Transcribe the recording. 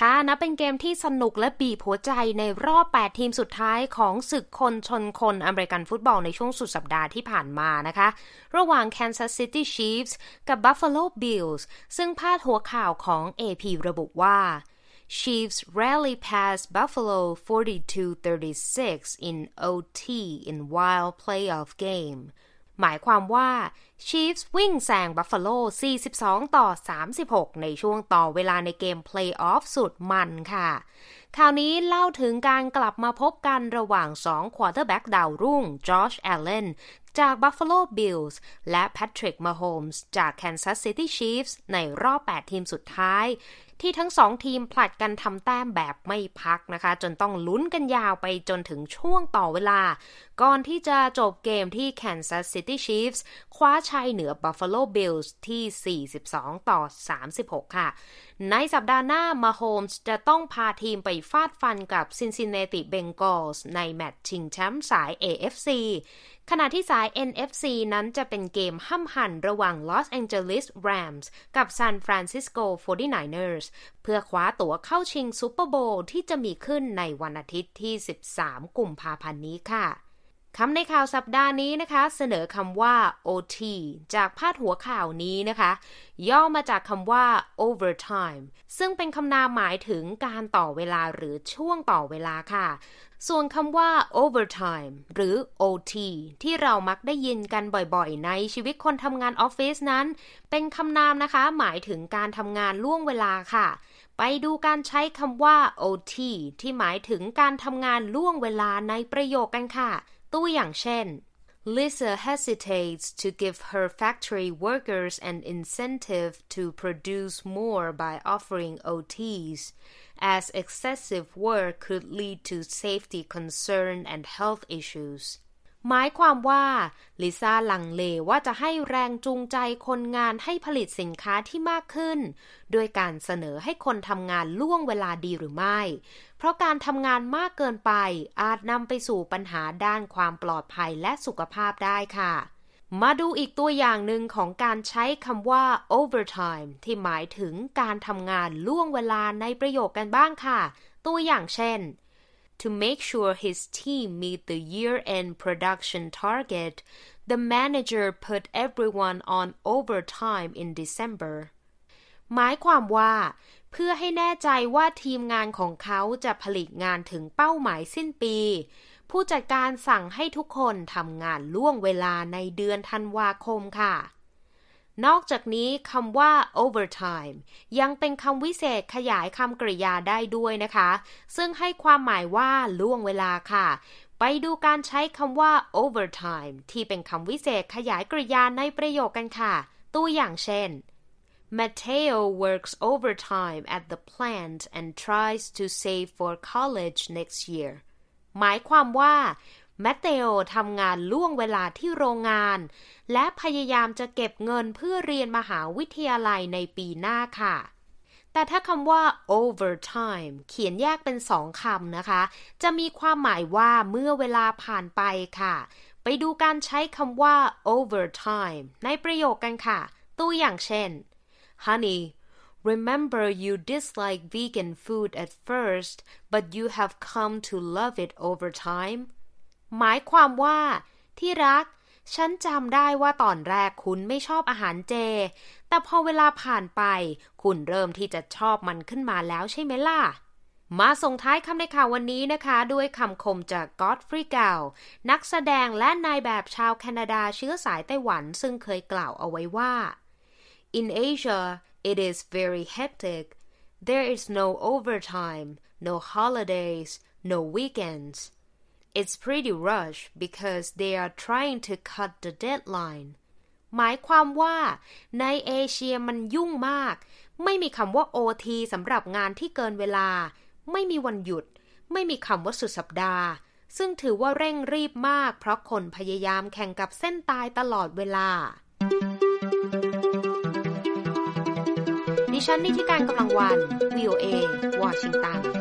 ค่ะนับเป็นเกมที่สนุกและบีบหัวใจในรอบ8ทีมสุดท้ายของศึกคนชนคนอเมริกันฟุตบอลในช่วงสุดสัปดาห์ที่ผ่านมานะคะระหว่าง Kansas City Chiefs กับ Buffalo Bills ซึ่งพาดหัวข่าวของ AP ระบุว่า Chiefs rally past Buffalo 42-36 in OT in wild playoff gameหมายความว่า Chiefs วิ่งแซง Buffalo 42-36 ในช่วงต่อเวลาในเกม Playoff สุดมันค่ะข่าวนี้เล่าถึงการกลับมาพบกันระหว่าง2 quarterback ดาวรุ่ง Josh Allen จาก Buffalo Bills และ Patrick Mahomes จาก Kansas City Chiefs ในรอบ8ทีมสุดท้ายที่ทั้ง2ทีมผลัดกันทำแต้มแบบไม่พักนะคะจนต้องลุ้นกันยาวไปจนถึงช่วงต่อเวลาก่อนที่จะจบเกมที่ Kansas City Chiefs คว้าชัยเหนือ Buffalo Bills ที่42-36 ค่ะในสัปดาห์หน้า Mahomes จะต้องพาทีมไปฟาดฟันกับ Cincinnati Bengals ในแมตช์ชิงแชมป์สาย AFC ขณะที่สาย NFC นั้นจะเป็นเกมห้ำหั่นระหว่าง Los Angeles Rams กับ San Francisco 49ers เพื่อคว้าตั๋วเข้าชิงซูเปอร์โบว์ที่จะมีขึ้นในวันอาทิตย์ที่13กุมภาพันธ์นี้ค่ะคำในข่าวสัปดาห์นี้นะคะเสนอคำว่า OT จากพาดหัวข่าวนี้นะคะย่อมาจากคำว่า overtime ซึ่งเป็นคำนามหมายถึงการต่อเวลาหรือช่วงต่อเวลาค่ะส่วนคำว่า overtime หรือ OT ที่เรามักได้ยินกันบ่อยๆในชีวิตคนทำงานออฟฟิศนั้นเป็นคำนามนะคะหมายถึงการทำงานล่วงเวลาค่ะไปดูการใช้คำว่า OT ที่หมายถึงการทำงานล่วงเวลาในประโยคกันค่ะตัวอย่างเช่น Lisa hesitates to give her factory workers an incentive to produce more by offering OTs, as excessive work could lead to safety concern and health issues. หมายความว่าลิซ่าลังเลว่าจะให้แรงจูงใจคนงานให้ผลิตสินค้าที่มากขึ้นโดยการเสนอให้คนทำงานล่วงเวลาดีหรือไม่เพราะการทำงานมากเกินไปอาจนำไปสู่ปัญหาด้านความปลอดภัยและสุขภาพได้ค่ะมาดูอีกตัวอย่างหนึ่งของการใช้คำว่า overtime ที่หมายถึงการทำงานล่วงเวลาในประโยคกันบ้างค่ะตัวอย่างเช่นTo make sure his team meet the year-end production target, the manager put everyone on overtime in December. หมายความว่าเพื่อให้แน่ใจว่าทีมงานของเขาจะผลิตงานถึงเป้าหมายสิ้นปีผู้จัดการสั่งให้ทุกคนทำงานล่วงเวลาในเดือนธันวาคมค่ะนอกจากนี้คำว่า overtime ยังเป็นคำวิเศษขยายคำกริยาได้ด้วยนะคะซึ่งให้ความหมายว่าล่วงเวลาค่ะไปดูการใช้คำว่า overtime ที่เป็นคำวิเศษขยายกริยาในประโยคกันค่ะตัวอย่างเช่น Mateo works overtime at the plant and tries to save for college next year หมายความว่าแมตเตโอทำงานล่วงเวลาที่โรงงานและพยายามจะเก็บเงินเพื่อเรียนมหาวิทยาลัยในปีหน้าค่ะแต่ถ้าคำว่า overtime เขียนแยกเป็น2คำนะคะจะมีความหมายว่าเมื่อเวลาผ่านไปค่ะไปดูการใช้คำว่า overtime ในประโยคกันค่ะตัวอย่างเช่น Honey, remember you dislike vegan food at first, but you have come to love it over time?หมายความว่าที่รักฉันจำได้ว่าตอนแรกคุณไม่ชอบอาหารเจแต่พอเวลาผ่านไปคุณเริ่มที่จะชอบมันขึ้นมาแล้วใช่ไหมล่ะมาส่งท้ายคำในข่าววันนี้นะคะด้วยคำคมจาก Godfrey Gao นักแสดงและนายแบบชาวแคนาดาเชื้อสายไต้หวันซึ่งเคยกล่าวเอาไว้ว่า In Asia it is very hectic. There is no overtime, no holidays, no weekends.It's pretty rush because they are trying to cut the deadline. หมายความว่าในเอเชียมันยุ่งมากไม่มีคำว่า OT สำหรับงานที่เกินเวลาไม่มีวันหยุดไม่มีคำว่าสุดสัปดาห์ซึ่งถือว่าเร่งรีบมากเพราะคนพยายามแข่งกับเส้นตายตลอดเวลาดิฉันนิติการกำลังวัน VOA วอชิงตัน